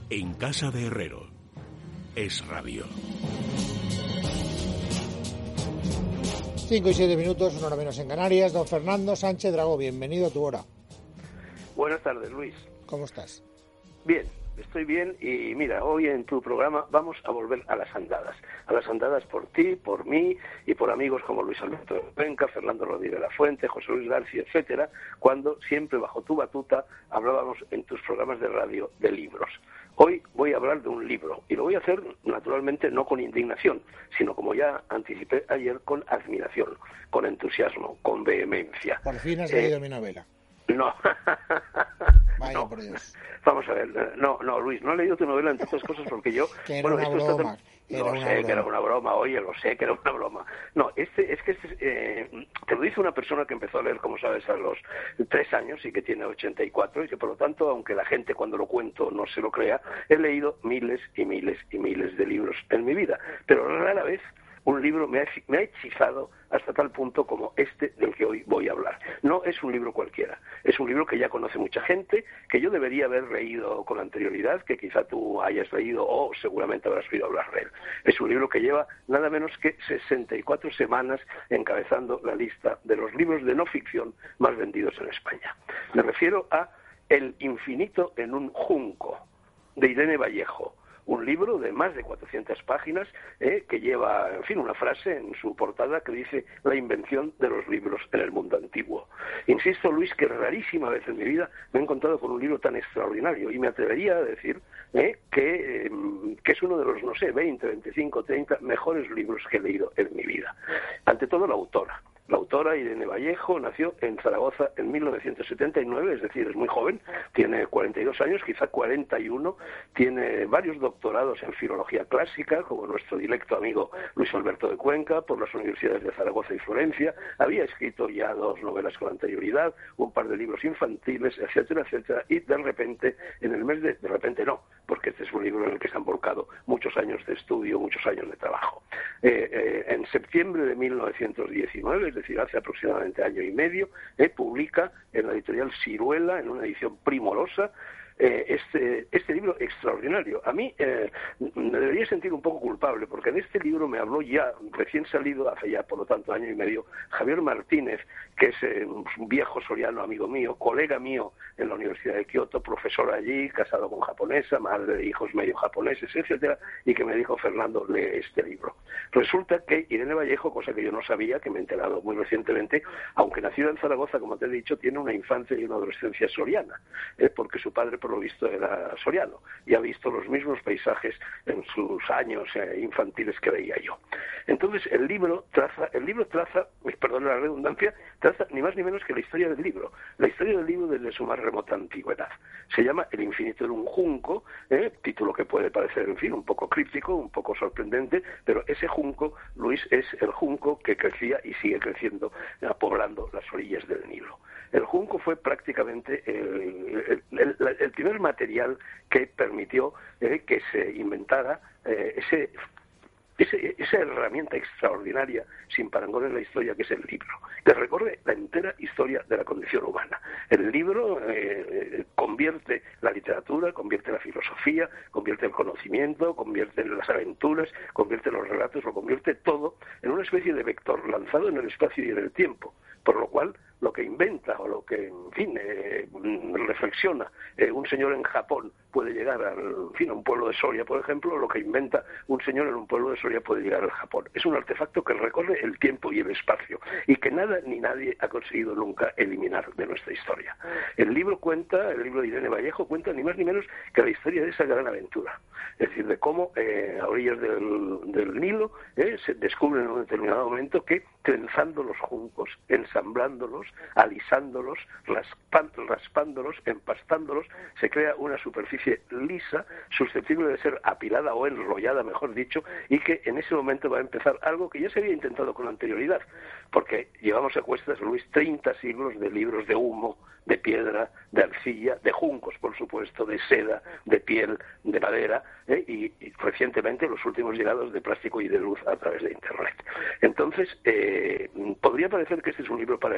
En casa de Herrero. Es Radio. 5 y 7 minutos, una hora menos en Canarias. Don Fernando Sánchez Dragó, bienvenido a tu hora. Buenas tardes, Luis. ¿Cómo estás? Bien, estoy bien y mira, hoy en tu programa vamos a volver a las andadas por ti, por mí y por amigos como Luis Alberto de Cuenca, Fernando Rodríguez de la Fuente, José Luis García, etcétera, cuando siempre bajo tu batuta hablábamos en tus programas de radio de libros. Hoy voy a hablar de un libro y lo voy a hacer naturalmente no con indignación, sino como ya anticipé ayer, con admiración, con entusiasmo, con vehemencia. Por fin has leído mi novela. No. Vaya, no. por Dios. Vamos a ver, no, Luis, no he leído tu novela, entre otras cosas, porque yo... Que era una broma. Que era una broma, oye, lo sé que era una broma. No, te lo dice una persona que empezó a leer, como sabes, a los 3 años y que tiene 84, y que por lo tanto, aunque la gente cuando lo cuento no se lo crea, he leído miles y miles y miles de libros en mi vida, pero rara vez un libro me ha hechizado hasta tal punto como este del que hoy voy a hablar. No es un libro cualquiera, es un libro que ya conoce mucha gente, que yo debería haber leído con anterioridad, que quizá tú hayas leído o seguramente habrás oído hablar de él. Es un libro que lleva nada menos que 64 semanas encabezando la lista de los libros de no ficción más vendidos en España. Me refiero a El infinito en un junco, de Irene Vallejo. Un libro de más de 400 páginas que lleva, en fin, una frase en su portada que dice la invención de los libros en el mundo antiguo. Insisto, Luis, que rarísima vez en mi vida me he encontrado con un libro tan extraordinario y me atrevería a decir que es uno de los, no sé, 20, 25, 30 mejores libros que he leído en mi vida. Ante todo, la autora. La autora, Irene Vallejo, nació en Zaragoza en 1979, es decir, es muy joven, tiene 42 años, quizá 41, tiene varios doctorados en filología clásica, como nuestro directo amigo Luis Alberto de Cuenca, por las universidades de Zaragoza y Florencia, había escrito ya 2 novelas con anterioridad, un par de libros infantiles, etcétera, etcétera, y de repente, de repente no, porque este es un libro en el que se han volcado muchos años de estudio, muchos años de trabajo. En septiembre de 1919, es decir, hace aproximadamente año y medio, publica en la editorial Siruela, en una edición primorosa, este libro extraordinario. A mí me debería sentir un poco culpable, porque en este libro me habló ya, recién salido, hace ya por lo tanto año y medio, Javier Martínez, que es un viejo soriano amigo mío, colega mío en la Universidad de Kioto, profesor allí, casado con japonesa, madre de hijos medio japoneses, etcétera, y que me dijo: Fernando, lee este libro. Resulta que Irene Vallejo, cosa que yo no sabía, que me he enterado muy recientemente, aunque nacida en Zaragoza, como te he dicho, tiene una infancia y una adolescencia soriana, porque su padre, por lo visto, era soriano y ha visto los mismos paisajes en sus años infantiles que veía yo. Entonces el libro traza, perdón la redundancia, traza ni más ni menos que la historia del libro desde su más remota antigüedad. Se llama El infinito en un junco, título que puede parecer, en fin, un poco críptico, un poco sorprendente, pero ese junco, Luis, es el junco que crecía y sigue creciendo, poblando las orillas del Nilo. El junco fue prácticamente el primer material que permitió que se inventara esa herramienta extraordinaria, sin parangón en la historia, que es el libro, que recorre la entera historia de la condición humana. El libro convierte la literatura, convierte la filosofía, convierte el conocimiento, convierte las aventuras, convierte los relatos, lo convierte todo en una especie de vector lanzado en el espacio y en el tiempo, por lo cual lo que inventa o lo que, en fin, reflexiona un señor en Japón puede llegar a un pueblo de Soria, por ejemplo, lo que inventa un señor en un pueblo de Soria puede llegar al Japón. Es un artefacto que recorre el tiempo y el espacio y que nada ni nadie ha conseguido nunca eliminar de nuestra historia. El libro de Irene Vallejo cuenta ni más ni menos que la historia de esa gran aventura. Es decir, de cómo a orillas del Nilo se descubre en un determinado momento que trenzando los juncos, ensamblándolos, alisándolos, raspándolos, empastándolos, se crea una superficie lisa, susceptible de ser apilada o enrollada, mejor dicho, y que en ese momento va a empezar algo que ya se había intentado con anterioridad, porque llevamos a cuestas, Luis, 30 siglos de libros de humo, de piedra, de arcilla, de juncos, por supuesto, de seda, de piel, de madera, y recientemente los últimos llegados de plástico y de luz a través de Internet. Entonces, podría parecer que este es un libro para eruditos,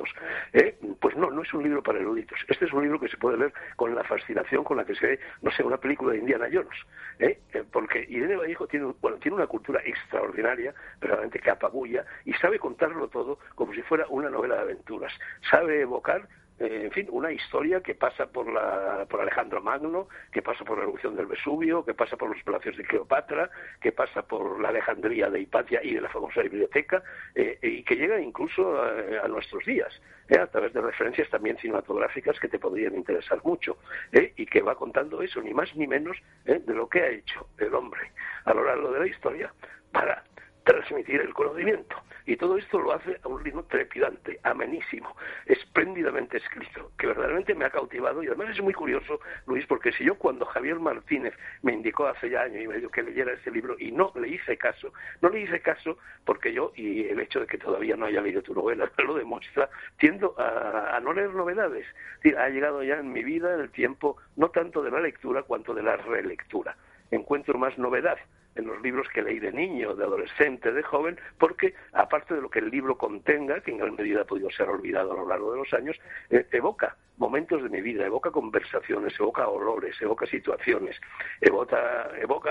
eruditos. Pues no es un libro para eruditos. Este es un libro que se puede leer con la fascinación con la que se ve, no sé, una película de Indiana Jones. Porque Irene Vallejo tiene una cultura extraordinaria, verdaderamente que apabulla, y sabe contarlo todo como si fuera una novela de aventuras. Sabe evocar una historia que pasa por Alejandro Magno, que pasa por la erupción del Vesubio, que pasa por los palacios de Cleopatra, que pasa por la Alejandría de Hipatia y de la famosa biblioteca, y que llega incluso a nuestros días, a través de referencias también cinematográficas que te podrían interesar mucho, y que va contando eso, ni más ni menos, de lo que ha hecho el hombre a lo largo de la historia para transmitir el conocimiento. Y todo esto lo hace a un ritmo trepidante, amenísimo, espléndidamente escrito, que verdaderamente me ha cautivado. Y además es muy curioso, Luis, porque si yo cuando Javier Martínez me indicó hace ya año y medio que leyera este libro y no le hice caso porque yo, y el hecho de que todavía no haya leído tu novela lo demuestra, tiendo a no leer novedades. Es decir, ha llegado ya en mi vida el tiempo no tanto de la lectura cuanto de la relectura. Encuentro más novedad en los libros que leí de niño, de adolescente, de joven, porque aparte de lo que el libro contenga, que en gran medida ha podido ser olvidado a lo largo de los años, evoca momentos de mi vida, evoca conversaciones, evoca olores, evoca situaciones, evoca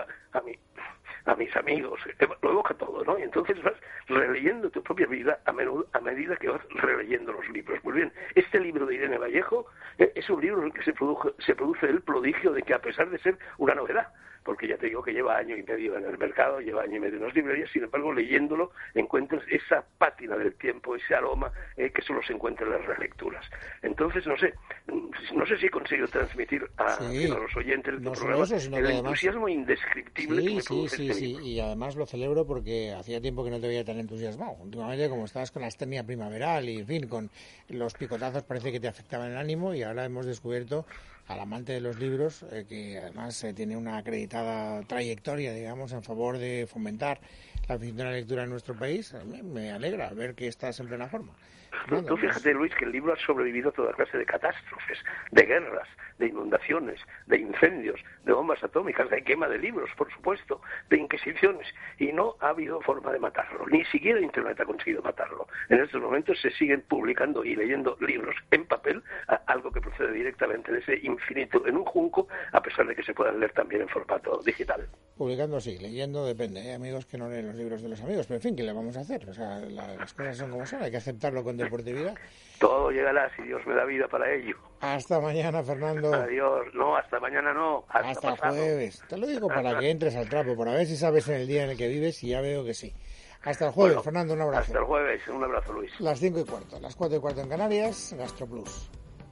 a mis amigos, lo evoca todo, ¿no? Y entonces vas releyendo tu propia vida a medida que vas releyendo los libros. Muy bien, este libro de Irene Vallejo es un libro en el que se produce el prodigio de que, a pesar de ser una novedad, porque ya te digo que lleva año y medio en el mercado, lleva año y medio en las librerías, sin embargo, leyéndolo encuentras esa pátina del tiempo, ese aroma que solo se encuentra en las relecturas. Entonces, no sé si he conseguido transmitir a los oyentes de tu programa el entusiasmo indescriptible que me produce este libro. Y además lo celebro porque hacía tiempo que no te veía tan entusiasmado. Últimamente, como estabas con la astenia primaveral y, en fin, con los picotazos parece que te afectaban el ánimo, y ahora hemos descubierto al amante de los libros, que además tiene una acreditada trayectoria, digamos, en favor de fomentar la afición a la lectura en nuestro país. Me alegra ver que estás en plena forma. Tú fíjate, Luis, que el libro ha sobrevivido a toda clase de catástrofes, de guerras, de inundaciones, de incendios, de bombas atómicas, de quema de libros, por supuesto, de inquisiciones, y no ha habido forma de matarlo. Ni siquiera Internet ha conseguido matarlo. En estos momentos se siguen publicando y leyendo libros en papel, algo que procede directamente de ese infinito en un junco, a pesar de que se puedan leer también en formato digital. Publicando sí, leyendo depende. Hay amigos que no leen los libros de los amigos, pero en fin, ¿qué le vamos a hacer? O sea, las cosas son como son, hay que aceptarlo con deportividad. Todo llegará si Dios me da vida para ello. Hasta mañana, Fernando. Adiós. No, hasta mañana no. Hasta el jueves. Te lo digo para que entres al trapo, para ver si sabes en el día en el que vives, y ya veo que sí. Hasta el jueves, Fernando, un abrazo. Hasta el jueves, un abrazo, Luis. Las 5:15, las 4:15 en Canarias, GastroPlus.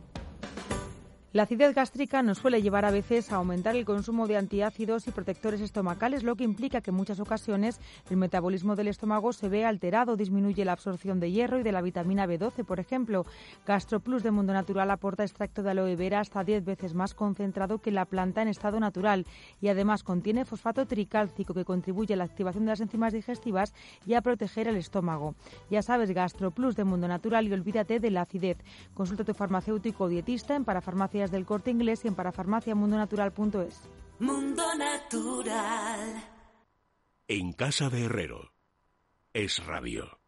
La acidez gástrica nos suele llevar a veces a aumentar el consumo de antiácidos y protectores estomacales, lo que implica que en muchas ocasiones el metabolismo del estómago se ve alterado, disminuye la absorción de hierro y de la vitamina B12, por ejemplo. GastroPlus de Mundo Natural aporta extracto de aloe vera hasta 10 veces más concentrado que la planta en estado natural, y además contiene fosfato tricálcico, que contribuye a la activación de las enzimas digestivas y a proteger el estómago. Ya sabes, GastroPlus de Mundo Natural, y olvídate de la acidez. Consulta a tu farmacéutico o dietista en Parafarmacias del Corte Inglés y en parafarmaciamundonatural.es. Mundo Natural. En casa de Herrero. Es Radio.